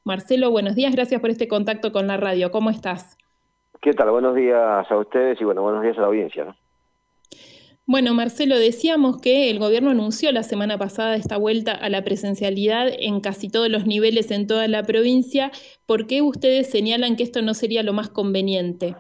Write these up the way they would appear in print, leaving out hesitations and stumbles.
Marcelo, buenos días, gracias por este contacto con la radio. ¿Cómo estás? ¿Qué tal? Buenos días a ustedes y buenos días a la audiencia, ¿no? Bueno, Marcelo, decíamos que el gobierno anunció la semana pasada esta vuelta a la presencialidad en casi todos los niveles en toda la provincia. ¿Por qué ustedes señalan que esto no sería lo más conveniente?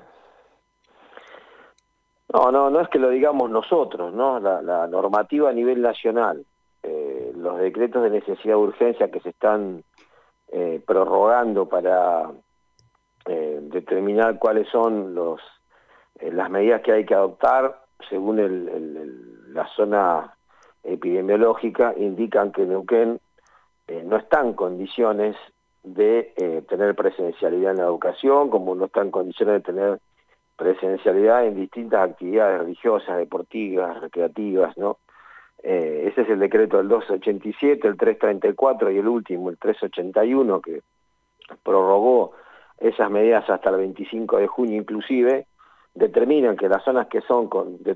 No es que lo digamos nosotros, ¿no? La normativa a nivel nacional, los decretos de necesidad de urgencia que se están prorrogando para determinar cuáles son las medidas que hay que adoptar según la zona epidemiológica, indican que Neuquén no está en condiciones de tener presencialidad en la educación, como no está en condiciones de tener presencialidad en distintas actividades religiosas, deportivas, recreativas, ¿no? Ese es el decreto del 287, el 334 y el último, el 381, que prorrogó esas medidas hasta el 25 de junio inclusive, determinan que las zonas que son,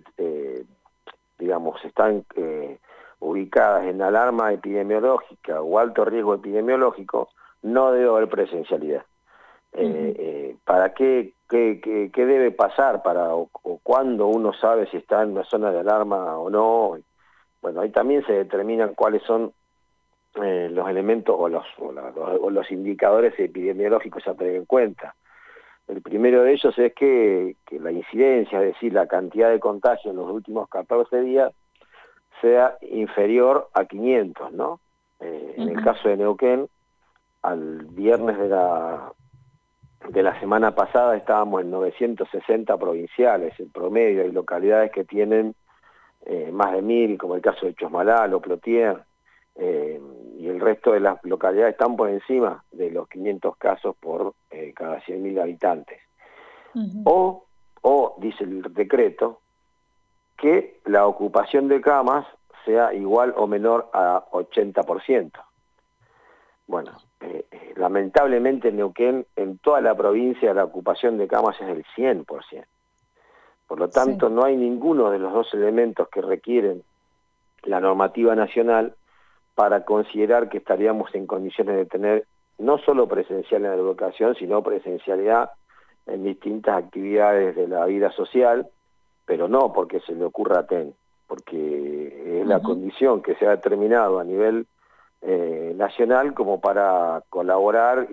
están ubicadas en alarma epidemiológica o alto riesgo epidemiológico, no debe haber presencialidad. ¿Para qué debe pasar o cuándo uno sabe si está en una zona de alarma o no? Bueno, ahí también se determinan cuáles son los elementos o los indicadores epidemiológicos a tener en cuenta. El primero de ellos es que la incidencia, es decir, la cantidad de contagios en los últimos 14 días sea inferior a 500, ¿no? En el caso de Neuquén, al viernes de la semana pasada estábamos en 960 provinciales, en promedio. Hay localidades que tienen más de 1000, como el caso de Chosmalal o Plotier, y el resto de las localidades están por encima de los 500 casos por cada 100.000 habitantes. O dice el decreto, que la ocupación de camas sea igual o menor a 80%. Bueno, lamentablemente en Neuquén, en toda la provincia, la ocupación de camas es del 100%. Por lo tanto, no hay ninguno de los dos elementos que requieren la normativa nacional para considerar que estaríamos en condiciones de tener no solo presencial en la educación, sino presencialidad en distintas actividades de la vida social, pero no porque se le ocurra a TEN, porque es la condición que se ha determinado a nivel nacional como para colaborar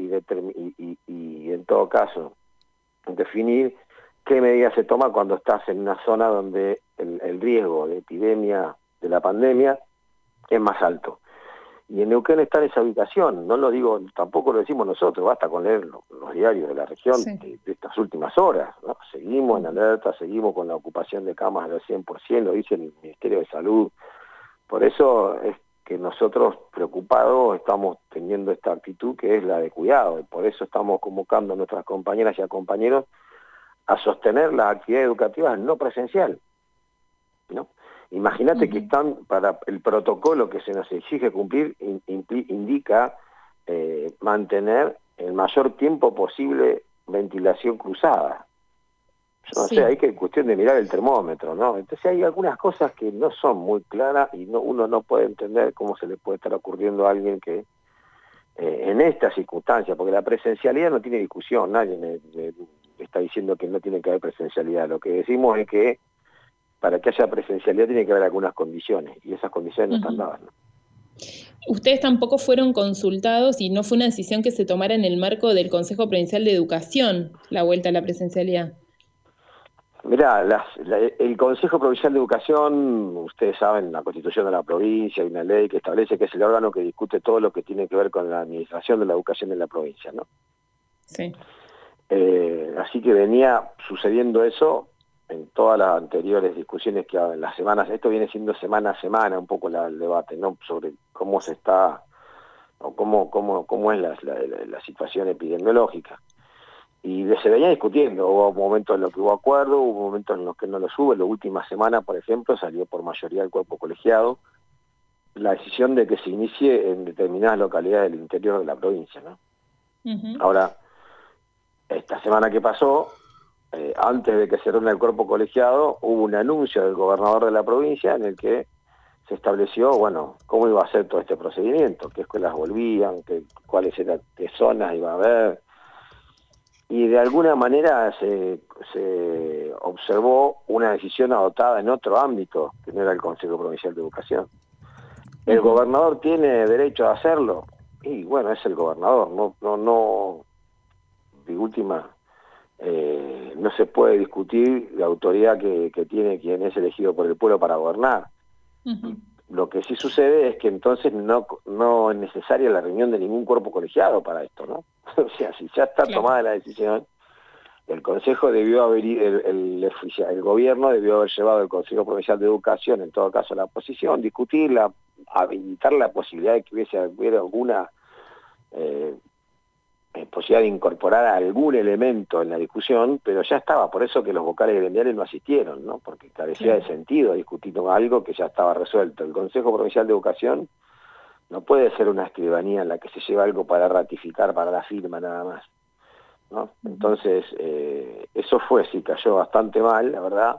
y en todo caso definir qué medidas se toma cuando estás en una zona donde el riesgo de epidemia de la pandemia es más alto. Y en Neuquén está en esa ubicación, no lo digo, tampoco lo decimos nosotros, basta con leer los diarios de la región de estas últimas horas, ¿no? Seguimos en alerta, seguimos con la ocupación de camas del 100%, lo dice el Ministerio de Salud. Por eso es que nosotros, preocupados, estamos teniendo esta actitud que es la de cuidado, y por eso estamos convocando a nuestras compañeras y a compañeros a sostener las actividades educativas no presencial, ¿no? Imagínate que están para el protocolo que se nos exige cumplir, indica mantener el mayor tiempo posible ventilación cruzada. Yo no sé, hay que cuestión de mirar el termómetro, ¿no? Entonces hay algunas cosas que no son muy claras y uno no puede entender cómo se le puede estar ocurriendo a alguien que en estas circunstancias, porque la presencialidad no tiene discusión, nadie me está diciendo que no tiene que haber presencialidad. Lo que decimos es que para que haya presencialidad tiene que haber algunas condiciones, y esas condiciones no están dadas, ¿no? Ustedes tampoco fueron consultados y no fue una decisión que se tomara en el marco del Consejo Provincial de Educación, la vuelta a la presencialidad. Mirá, el Consejo Provincial de Educación, ustedes saben, la Constitución de la provincia, hay una ley que establece que es el órgano que discute todo lo que tiene que ver con la administración de la educación en la provincia, ¿no? Sí. Así que venía sucediendo eso en todas las anteriores discusiones que en las semanas, esto viene siendo semana a semana un poco el debate, ¿no? Sobre cómo se está, o cómo es la situación epidemiológica. Y se venía discutiendo, hubo momentos en los que hubo acuerdo, hubo momentos en los que no lo hubo. La última semana, por ejemplo, salió por mayoría del cuerpo colegiado la decisión de que se inicie en determinadas localidades del interior de la provincia, ¿no? Ahora, esta semana que pasó, antes de que se reúna el cuerpo colegiado, hubo un anuncio del gobernador de la provincia en el que se estableció, bueno, cómo iba a ser todo este procedimiento, qué escuelas volvían, cuáles eran, qué zonas iba a haber, y de alguna manera se observó una decisión adoptada en otro ámbito, que no era el Consejo Provincial de Educación. ¿El gobernador tiene derecho a hacerlo? Y bueno, es el gobernador, no, de última, no se puede discutir la autoridad que tiene quien es elegido por el pueblo para gobernar. Lo que sí sucede es que entonces no es necesaria la reunión de ningún cuerpo colegiado para esto, ¿no? O sea, si ya está tomada la decisión, el Consejo debió haber, el gobierno debió haber llevado al Consejo Provincial de Educación, en todo caso, la posición, discutirla, habilitar la posibilidad de que hubiera alguna posibilidad de incorporar algún elemento en la discusión, pero ya estaba, por eso que los vocales gremiales no asistieron, ¿no? Porque carecía de sentido discutir algo que ya estaba resuelto. El Consejo Provincial de Educación no puede ser una escribanía en la que se lleva algo para ratificar, para la firma nada más, ¿no? Entonces, eso sí cayó bastante mal, la verdad,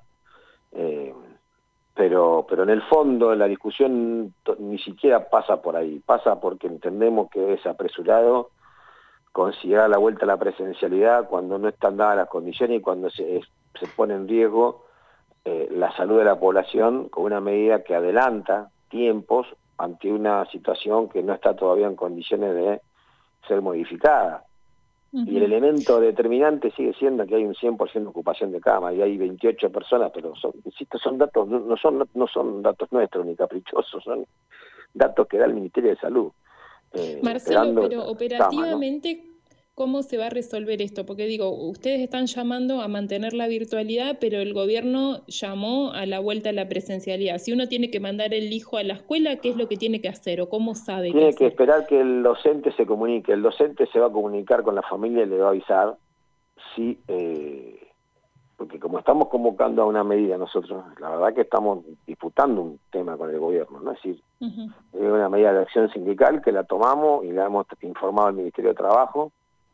pero en el fondo la discusión ni siquiera pasa por ahí, pasa porque entendemos que es apresurado considerar la vuelta a la presencialidad cuando no están dadas las condiciones y cuando se pone en riesgo la salud de la población con una medida que adelanta tiempos ante una situación que no está todavía en condiciones de ser modificada. Y el elemento determinante sigue siendo que hay un 100% de ocupación de cama y hay 28 personas, pero insisto, son datos, no son datos nuestros ni caprichosos, son datos que da el Ministerio de Salud. Marcelo, pero operativamente, ¿cómo se va a resolver esto? Porque digo, ustedes están llamando a mantener la virtualidad, pero el gobierno llamó a la vuelta a la presencialidad. Si uno tiene que mandar el hijo a la escuela, ¿qué es lo que tiene que hacer o cómo sabe Tiene qué que hacer? esperar que el docente se comunique. El docente se va a comunicar con la familia y le va a avisar si... porque como estamos convocando a una medida nosotros, la verdad que estamos disputando un tema con el gobierno, ¿no? Es decir, es una medida de acción sindical que la tomamos y la hemos informado al Ministerio de Trabajo,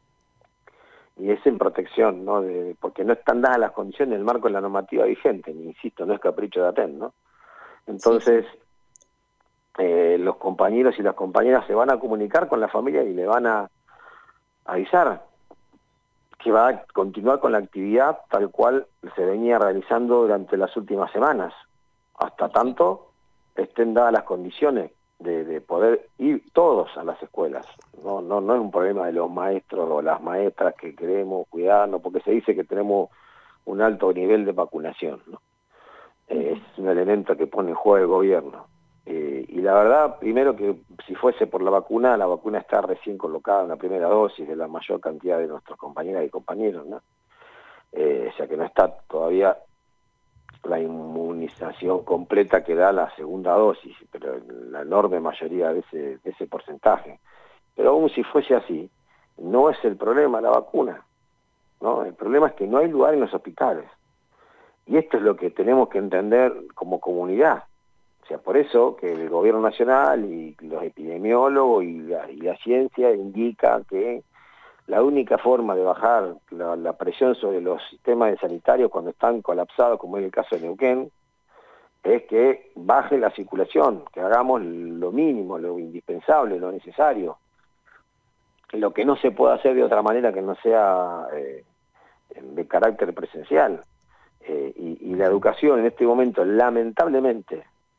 y es en protección, ¿no? Porque no están dadas las condiciones en el marco de la normativa vigente, insisto, no es capricho de ATEN, ¿no? Entonces, los compañeros y las compañeras se van a comunicar con la familia y le van a avisar que va a continuar con la actividad tal cual se venía realizando durante las últimas semanas, hasta tanto estén dadas las condiciones de poder ir todos a las escuelas. No es un problema de los maestros o las maestras que queremos cuidarnos, porque se dice que tenemos un alto nivel de vacunación, ¿no? Es un elemento que pone en juego el gobierno. Y la verdad, primero que si fuese por la vacuna está recién colocada en la primera dosis de la mayor cantidad de nuestros compañeras y compañeros, ¿no? O sea que no está todavía la inmunización completa que da la segunda dosis, pero en la enorme mayoría de ese porcentaje. Pero aún si fuese así, no es el problema la vacuna, ¿no? El problema es que no hay lugar en los hospitales. Y esto es lo que tenemos que entender como comunidad. O sea, por eso que el gobierno nacional y los epidemiólogos y la ciencia indican que la única forma de bajar la presión sobre los sistemas sanitarios cuando están colapsados, como es el caso de Neuquén, es que baje la circulación, que hagamos lo mínimo, lo indispensable, lo necesario. Lo que no se puede hacer de otra manera que no sea de carácter presencial. Y la educación en este momento, lamentablemente,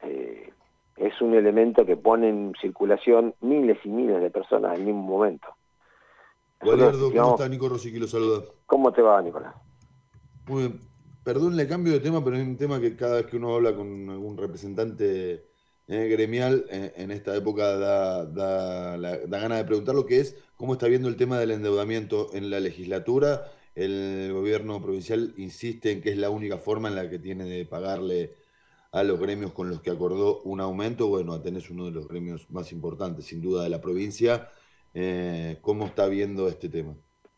es un elemento que pone en circulación miles y miles de personas al mismo momento. Gualiardo, ¿cómo está? Nico Rosiqui lo saluda. ¿Cómo te va, Nicolás? Muy bien. Perdón, le cambio de tema, pero es un tema que cada vez que uno habla con algún representante gremial en esta época da ganas de preguntar lo que es, cómo está viendo el tema del endeudamiento en la legislatura. El gobierno provincial insiste en que es la única forma en la que tiene de pagarle a los gremios con los que acordó un aumento. Bueno, Aten es uno de los gremios más importantes, sin duda, de la provincia. ¿Cómo está viendo este tema?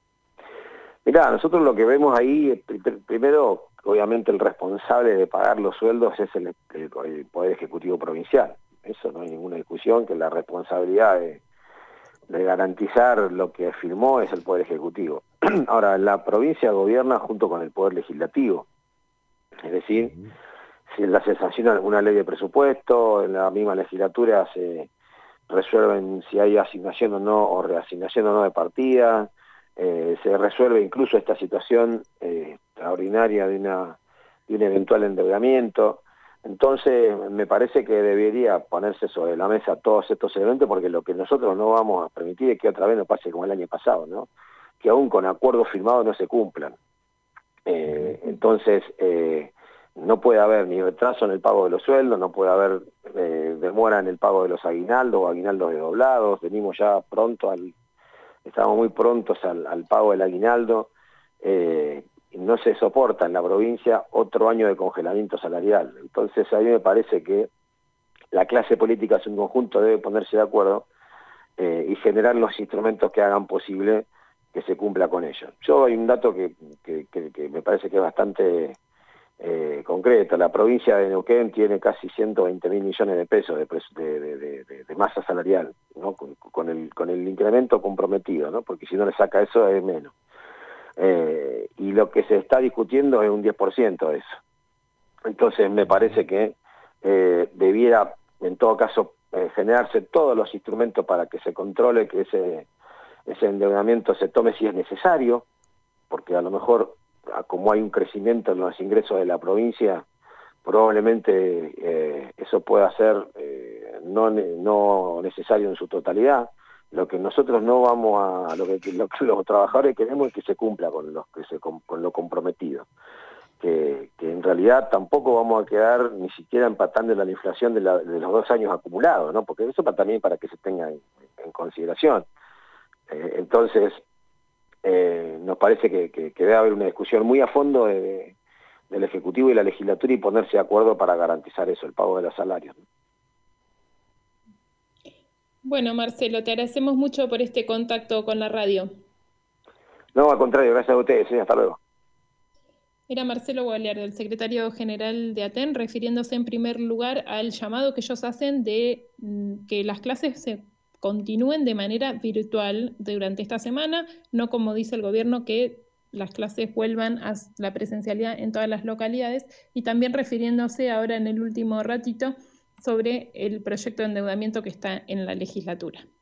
Mirá, nosotros lo que vemos ahí, primero, obviamente el responsable de pagar los sueldos es el Poder Ejecutivo Provincial. Eso no hay ninguna discusión, que la responsabilidad de garantizar lo que firmó es el Poder Ejecutivo. Ahora, la provincia gobierna junto con el Poder Legislativo. Es decir, se sanciona alguna ley de presupuesto, en la misma legislatura se resuelven si hay asignación o no, o reasignación o no de partidas, se resuelve incluso esta situación extraordinaria de un eventual endeudamiento. Entonces me parece que debería ponerse sobre la mesa todos estos elementos, porque lo que nosotros no vamos a permitir es que otra vez nos pase como el año pasado, ¿no? Que aún con acuerdos firmados no se cumplan. Entonces no puede haber ni retraso en el pago de los sueldos, no puede haber demora en el pago de los aguinaldos o aguinaldos desdoblados. Venimos ya estamos muy prontos al pago del aguinaldo. No se soporta en la provincia otro año de congelamiento salarial. Entonces a mí me parece que la clase política en su conjunto debe ponerse de acuerdo y generar los instrumentos que hagan posible que se cumpla con ello. Hay un dato que me parece que es bastante concreto. La provincia de Neuquén tiene casi 120.000 millones de pesos de masa salarial, ¿no? Con el incremento comprometido, ¿no? Porque si no le saca eso es menos. Y lo que se está discutiendo es un 10% de eso. Entonces me parece que debiera, en todo caso, generarse todos los instrumentos para que se controle que ese endeudamiento se tome si es necesario, porque a lo mejor, como hay un crecimiento en los ingresos de la provincia, probablemente eso pueda ser no necesario en su totalidad. Lo que nosotros no vamos a, lo que los trabajadores queremos es que se cumpla con lo comprometido. Que en realidad tampoco vamos a quedar ni siquiera empatando la inflación de los 2 años acumulados, ¿no? Porque eso también para que se tenga en consideración. Entonces, nos parece que debe haber una discusión muy a fondo del Ejecutivo y la Legislatura y ponerse de acuerdo para garantizar eso, el pago de los salarios, ¿no? Bueno, Marcelo, te agradecemos mucho por este contacto con la radio. No, al contrario, gracias a ustedes, hasta luego. Era Marcelo Gualear, el secretario general de ATEN, refiriéndose en primer lugar al llamado que ellos hacen de que las clases se continúen de manera virtual durante esta semana, no como dice el gobierno que las clases vuelvan a la presencialidad en todas las localidades, y también refiriéndose ahora en el último ratito sobre el proyecto de endeudamiento que está en la legislatura.